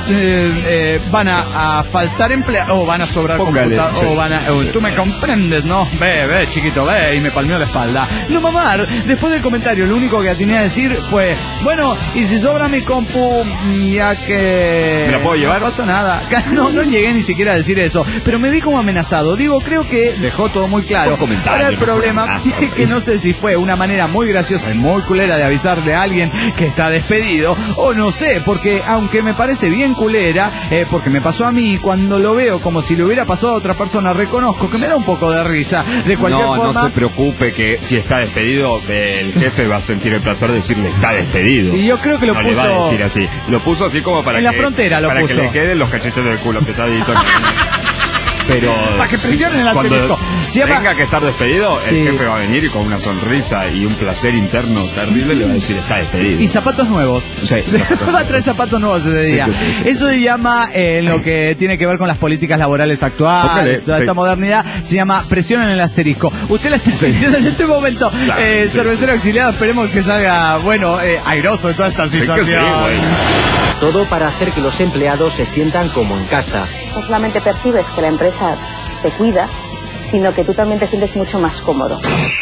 van a faltar empleados, o van a sobrar computadoras, o tú me comprendes, ¿no? Ve, chiquito, ve. Y me palmeó la espalda. No, mamar. Después del comentario, lo único que atiné a decir fue: y si sobra mi compu, ya que... ¿Me la puedo llevar? No pasa nada. No llegué ni siquiera a decir eso, pero me vi como amenazado. Creo que dejó todo muy claro. Ahora el problema es que no sé si fue una manera muy graciosa y muy culera de avisarle a alguien que está despedido, o no sé, porque aunque me parece bien culera, porque me pasó a mí, cuando lo veo como si le hubiera pasado a otra persona, reconozco que me da un poco de risa. De cualquier forma, se preocupe que si está despedido, el jefe va a sentir el placer de decirle está despedido. Y yo creo que lo no puso... le va a decir así. Lo puso así como para en que... la frontera lo para puso. que le queden los cachetes del culo apretadito. Pero para que presionen el asterisco. Tenga que estar despedido, Sí. el jefe va a venir y con una sonrisa y un placer interno terrible le va a decir está despedido. Y zapatos nuevos. Sí. Va a traer zapatos nuevos ese día. Sí. Eso se llama, en lo que tiene que ver con las políticas laborales actuales, Póngale, toda sí. esta modernidad, se llama presión en el asterisco. Usted la está sintiendo en este momento. Claro, sí. Cervecero auxiliado, esperemos que salga, bueno, airoso de toda esta Sí que situación. sí, güey. Todo para hacer que los empleados se sientan como en casa. No solamente percibes que la empresa te cuida, sino que tú también te sientes mucho más cómodo.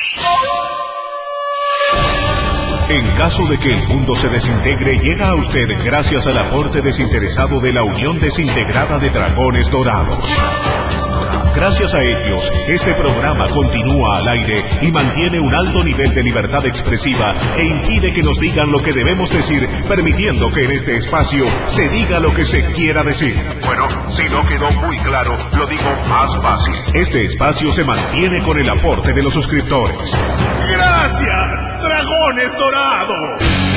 En caso de que el mundo se desintegre, llega a usted gracias al aporte desinteresado de la Unión Desintegrada de Dragones Dorados. Gracias a ellos, este programa continúa al aire y mantiene un alto nivel de libertad expresiva e impide que nos digan lo que debemos decir, permitiendo que en este espacio se diga lo que se quiera decir. Bueno, si no quedó muy claro, lo digo más fácil. Este espacio se mantiene con el aporte de los suscriptores. ¡Gracias, Dragones Dorados!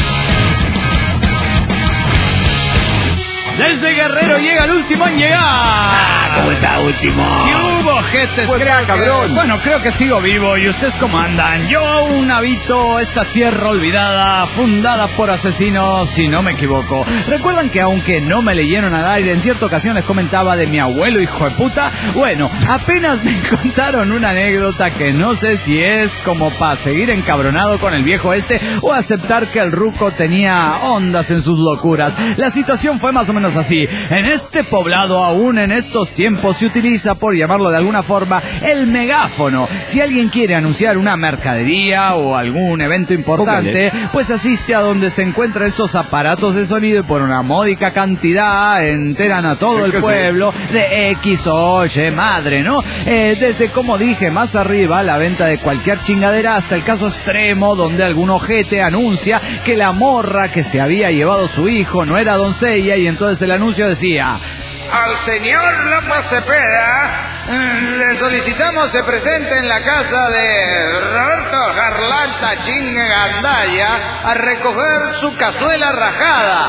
Desde Guerrero llega el último en llegar. ¿Cómo está, último? ¿Qué hubo, gente? Pues cabrón. Bueno, creo que sigo vivo. ¿Y ustedes cómo andan? Yo aún habito esta tierra olvidada, fundada por asesinos, si no me equivoco. ¿Recuerdan que aunque no me leyeron al aire, en cierta ocasión les comentaba de mi abuelo hijo de puta? Bueno, apenas me contaron una anécdota que no sé si es como para seguir encabronado con el viejo este o aceptar que el ruco tenía ondas en sus locuras. La situación fue más o menos así. En este poblado, aún en estos tiempos, se utiliza, por llamarlo de alguna forma, el megáfono. Si alguien quiere anunciar una mercadería o algún evento importante, pues asiste a donde se encuentran estos aparatos de sonido y por una módica cantidad enteran a todo el pueblo de X o Y madre, ¿no? Desde, como dije, más arriba, la venta de cualquier chingadera hasta el caso extremo donde algún ojete anuncia que la morra que se había llevado su hijo no era doncella y entonces el anuncio decía: al señor López Cepeda le solicitamos se presente en la casa de Roberto Garlanta Chingue Gandaya a recoger su cazuela rajada.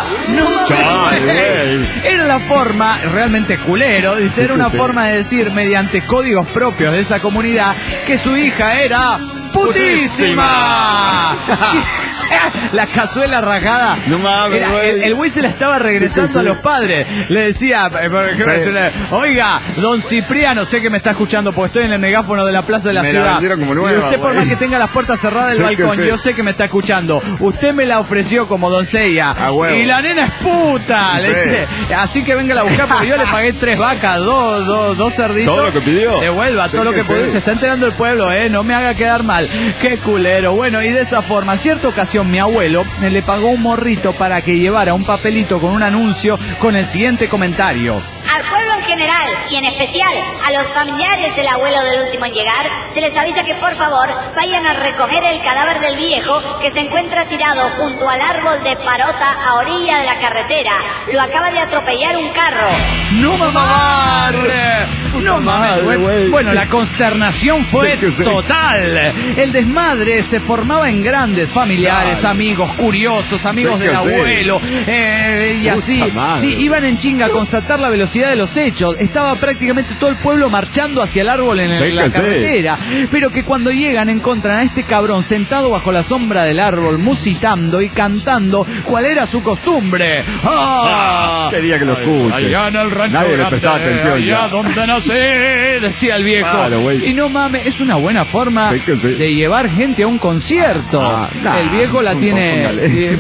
Era la forma, realmente culero, dice, era una forma de decir mediante códigos propios de esa comunidad que su hija era putísima. La cazuela rajada. No mames, el güey se la estaba regresando a los padres. Le decía, oiga, don Cipriano, sé que me está escuchando porque estoy en el megáfono de la plaza de la ciudad. La vendieron como nueva, y usted, por güey. más que tenga las puertas cerradas del balcón, yo sé que me está escuchando. Usted me la ofreció como doncella. Y la nena es puta. Le dice, así que venga a buscar porque yo le pagué 3 vacas, dos cerditos. Todo lo que pidió. Devuelva todo lo que pudió. Se está enterando el pueblo, no me haga quedar mal. Qué culero. Bueno, y de esa forma, a cierta ocasión, mi abuelo le pagó un morrito para que llevara un papelito con un anuncio con el siguiente comentario: al pueblo en general y en especial a los familiares del abuelo del último en llegar, se les avisa que por favor vayan a recoger el cadáver del viejo que se encuentra tirado junto al árbol de parota a orilla de la carretera. Lo acaba de atropellar un carro. ¡No mamar! ¡No mames, güey! Bueno, la consternación fue total. El desmadre se formaba en grandes familiares, amigos, curiosos, amigos del abuelo, y así. Sí, iban en chinga a constatar la velocidad de los hechos. Estaba prácticamente todo el pueblo marchando hacia el árbol en la carretera. Pero que cuando llegan encuentran a este cabrón sentado bajo la sombra del árbol, musitando y cantando cuál era su costumbre. Quería que lo escuche. Allá en el rancho nadie grande, le prestaba atención allá ya. donde nací, decía el viejo. Claro, y no mames, es una buena forma de llevar gente a un concierto. El viejo la tiene...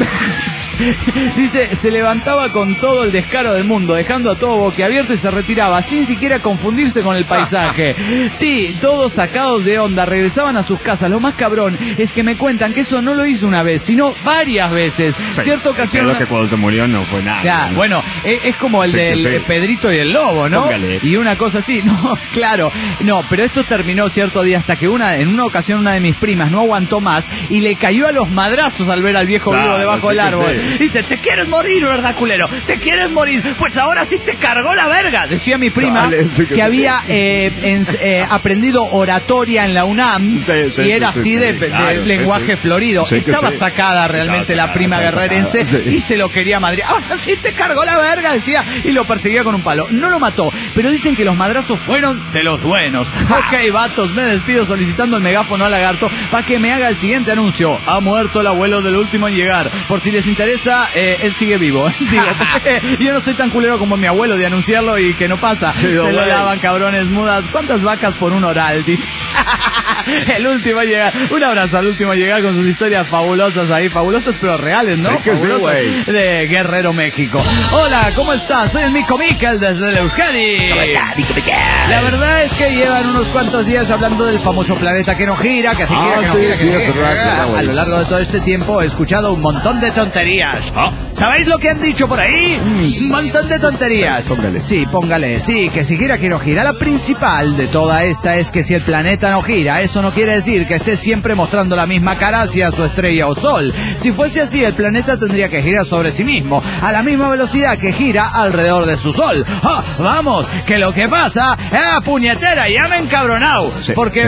Dice, se levantaba con todo el descaro del mundo, dejando a todo boquiabierto y se retiraba, sin siquiera confundirse con el paisaje. Sí, todos sacados de onda, regresaban a sus casas. Lo más cabrón es que me cuentan que eso no lo hizo una vez, sino varias veces. Cierta ocasión... Creo que cuando se murió no fue nada. Ya, bueno, es como el del Pedrito y el Lobo, ¿no? Póngale. Y una cosa así, no, claro. No, pero esto terminó cierto día hasta que en una ocasión una de mis primas no aguantó más y le cayó a los madrazos al ver al viejo vivo debajo del árbol. Dice, te quieres morir, ¿verdad, culero? Te quieres morir. Pues ahora sí te cargó la verga. Decía mi prima que había aprendido oratoria en la UNAM y era así de lenguaje florido. Estaba sacada realmente la prima guerrerense y se lo quería madrear. Ahora sí te cargó la verga, decía, y lo perseguía con un palo. No lo mató, pero dicen que los madrazos fueron de los buenos. Ok, vatos, me despido solicitando el megáfono al lagarto para que me haga el siguiente anuncio. Ha muerto el abuelo del último en llegar. Por si les interesa, él sigue vivo. Digo, porque yo no soy tan culero como mi abuelo de anunciarlo y que no pasa. Se lo lavan, cabrones mudas. ¿Cuántas vacas por un oral? Dice. El último en llegar. Un abrazo al último en llegar con sus historias fabulosas ahí. Fabulosas pero reales, ¿no? Sí, de Guerrero, México. Hola, ¿cómo estás? Soy el Mico Miquel desde el Euskadi. La verdad es que llevan unos cuantos días hablando del famoso planeta que no gira, que hace gira, que no gira, que no gira. A lo largo de todo este tiempo he escuchado un montón de tonterías. ¿Sabéis lo que han dicho por ahí? Un montón de tonterías. Póngale. Sí, póngale. Sí, que si gira, que no gira. La principal de toda esta es que si el planeta no gira, eso no quiere decir que esté siempre mostrando la misma cara hacia su estrella o sol. Si fuese así, el planeta tendría que girar sobre sí mismo, a la misma velocidad que gira alrededor de su sol. ¡Ah! Vamos, que lo que pasa es puñetera, ya me he encabronado. Porque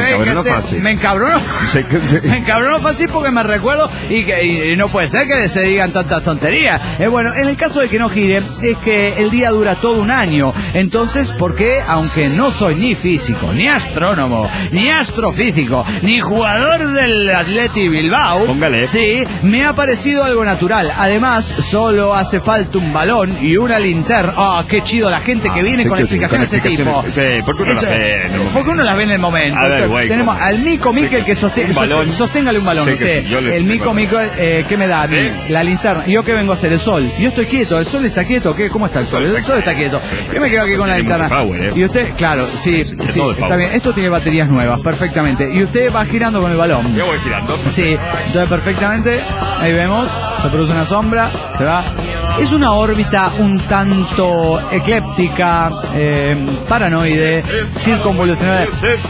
me encabronó. Me encabronó fácil porque me recuerdo y no puede ser que se digan tantas tonterías. Bueno, en el caso de que no gire, es que el día dura todo un año. Entonces, ¿por qué? Aunque no soy ni físico, ni astrónomo, ni astrofísico, ni jugador del Athletic Bilbao, póngale. Sí, me ha parecido algo natural. Además, solo hace falta un balón y una linterna. ¡Ah, qué chido la gente que viene con explicaciones de ese tipo! Sí, porque uno las ve en el momento. A ver, güey, tenemos al Mico Miquel que sosténgale un balón. Sí, usted, el Mico Miquel, ¿qué me da? ¿Sí? La linterna. ¿Yo qué vengo a hacer? El sol. Yo estoy quieto. ¿El sol está quieto? ¿Qué? ¿Cómo está el sol? El sol está quieto. Yo me quedo aquí con la linterna. Y usted, claro, sí, está bien. Esto tiene baterías nuevas, perfectamente. Y usted va girando con el balón. Yo voy girando. Sí, entonces perfectamente. Ahí vemos. Se produce una sombra. Se va. Es una órbita un tanto ecléptica, paranoide, circunvolucional.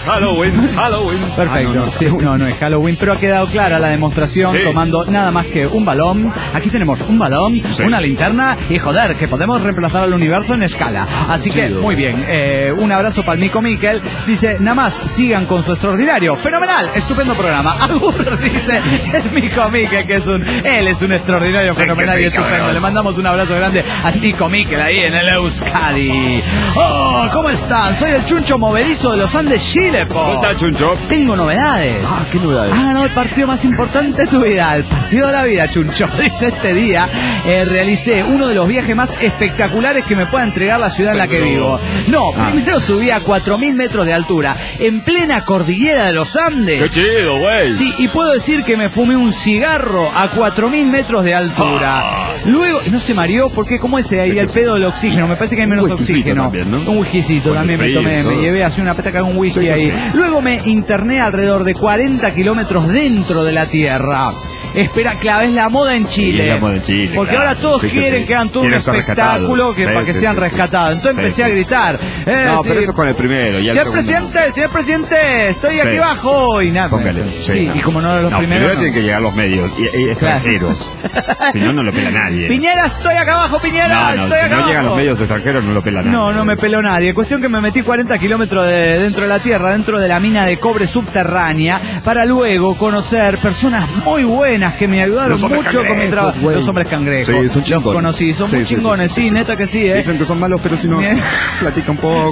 Halloween. Perfecto. Sí, no es Halloween, pero ha quedado clara la demostración tomando nada más que un balón. Aquí tenemos un balón, una linterna y joder, que podemos reemplazar al universo en escala. Así que, muy bien. Un abrazo para el Mico Miquel. Dice, nada más, sigan con su extraordinario, fenomenal, estupendo programa. Agur, dice el Mico Miquel, que él es un extraordinario, fenomenal y estupendo. Le mandamos un abrazo grande a Mico Miquel ahí en el Euskadi. ¡Oh! ¿Cómo están? Soy el Chuncho Movedizo de los Andes, Chile, po. ¿Cómo está, Chuncho? Tengo novedades. ¿Qué novedades? No, el partido más importante de tu vida, el partido de la vida, Chuncho. Dice, este día realicé uno de los viajes más espectaculares que me pueda entregar la ciudad en la que vivo. No, primero subí a 4.000 metros de altura, en plena cordillera de los Andes. ¡Qué chido, güey! Sí, y puedo decir que me fumé un cigarro a 4.000 metros de altura. Luego, no se mareó porque como ese ahí el pedo del oxígeno, me parece que hay menos oxígeno. También, ¿no? Un whiskycito también me tomé, me llevé así una petaca con un whisky ahí. Luego me interné alrededor de 40 kilómetros dentro de la tierra. Espera, claro, es la moda en Chile. Es la moda en Chile, porque claro. ahora todos quieren que hagan todo un espectáculo para que sean rescatados. Entonces empecé a gritar. No, pero eso es con el primero. Señor presidente, estoy aquí abajo. Y nada. Póngale. Y como no los primeros. Primero tienen que llegar los medios y extranjeros. Si no, no lo pela nadie. Piñera, estoy acá abajo, Piñera, estoy acá abajo. Si no llegan los medios extranjeros, no lo pela nadie. No me peló nadie. Cuestión que me metí 40 kilómetros dentro de la tierra, dentro de la mina de cobre subterránea, para luego conocer personas muy buenas que me ayudaron mucho con mi trabajo. Los hombres cangrejos. Sí, son chingones. Los conocí, son muy chingones, sí, neta que sí, Dicen que son malos, pero si no, platica un poco.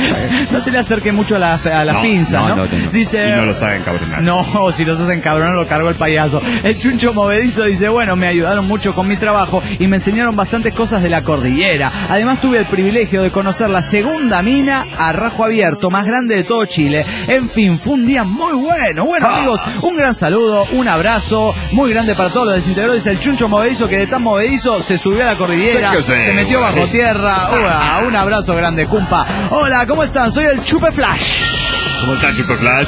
No se le acerque mucho a las pinzas, ¿no? Dice, y no los hagan cabronar. No, si los hacen cabronar lo cargó el payaso. El Chuncho Movedizo dice, bueno, me ayudaron mucho con mi trabajo y me enseñaron bastantes cosas de la cordillera. Además tuve el privilegio de conocer la segunda mina a rajo abierto más grande de todo Chile. En fin, fue un día muy bueno. Bueno, amigos, un gran saludo, un abrazo muy grande para todos los desintegrados. Dice el Chuncho Movedizo, que de tan movedizo se subió a la cordillera, se metió bajo tierra. Un abrazo grande, cumpa. Hola, ¿cómo están? Soy el Chupe Flash. ¿Cómo está, Chupe Flash?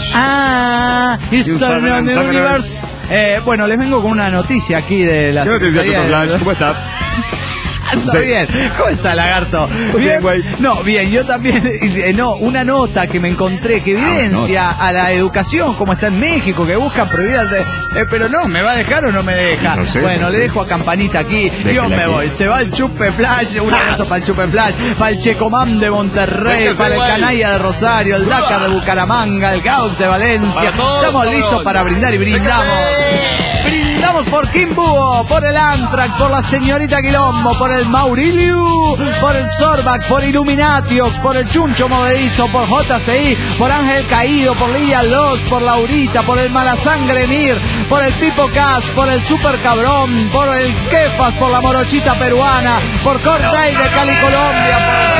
It's around the universe. Bueno, les vengo con una noticia aquí de la... ¿Qué noticia, Chupe Flash? ¿Cómo está? Está bien. ¿Cómo está, lagarto? ¿Bien? No, bien, yo también. No, una nota que me encontré que evidencia a la educación como está en México, que buscan prohibir pero no, ¿me va a dejar o no me deja? No sé, bueno, no le sé. dejo a Campanita aquí. Yo me aquí. voy. Se va el Chupe Flash. Un abrazo para el Chupe Flash. Para el Checomán de Monterrey. Para el Canalla de Rosario. El Dakar de Bucaramanga. El Gauss de Valencia. Estamos listos para brindar y brindamos. Brindamos por Kimbuo, por el Antrax, por la señorita Quilombo, por el Mauriliu, por el Sorbac, por Illuminatios, por el Chuncho Movedizo, por JCI, por Ángel Caído, por Lilla Los, por Laurita, por el Malasangre Mir, por el Pipo Cas, por el Super Cabrón, por el Kefas, por la Morochita Peruana, por Cortay de Cali, Colombia,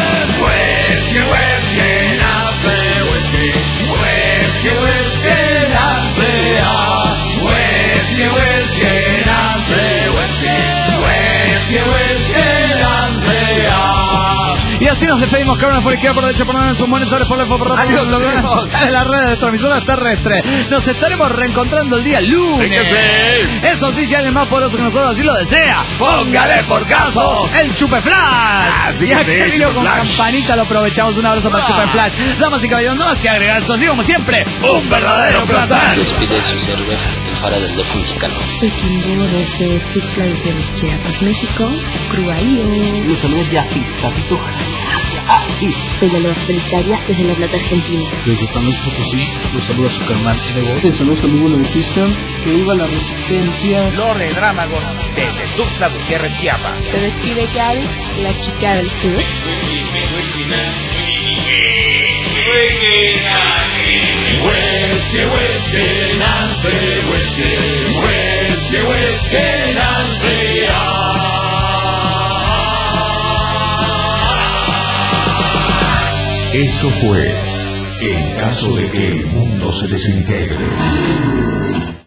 y así nos despedimos, cabrones, por izquierda, por derecha, por en sus monitores, por lejos, por rato, en la red de transmisoras terrestres. Nos estaremos reencontrando el día lunes. Sí que sí. Eso sí, si alguien más poderoso que nosotros así lo desea, póngale por caso el Chupe Flash. Así Y que aquel sí, hilo Chupe con Flash. campanita lo aprovechamos. Un abrazo para el Chupe Flash. Damas y caballeros, no más que agregar esto. Así como siempre, un verdadero placer. Despide su server, el Faradel de Funchicano. Soy Kimbuo desde Tuxtla Gutiérrez, Chiapas, México. Cruaío. Los saludos de aquí, Capito. Soy la nueva solitaria desde La Plata, Argentina. Desde San Luis Potosí, los saluda su carnal Evo. Desde nuestro amigo Levitation, que viva la resistencia. Lore Dramagon, desde Tuxtla Gutiérrez, Chiapas. Se despide Gal, la chica del sur. Esto fue En caso de que el mundo se desintegre.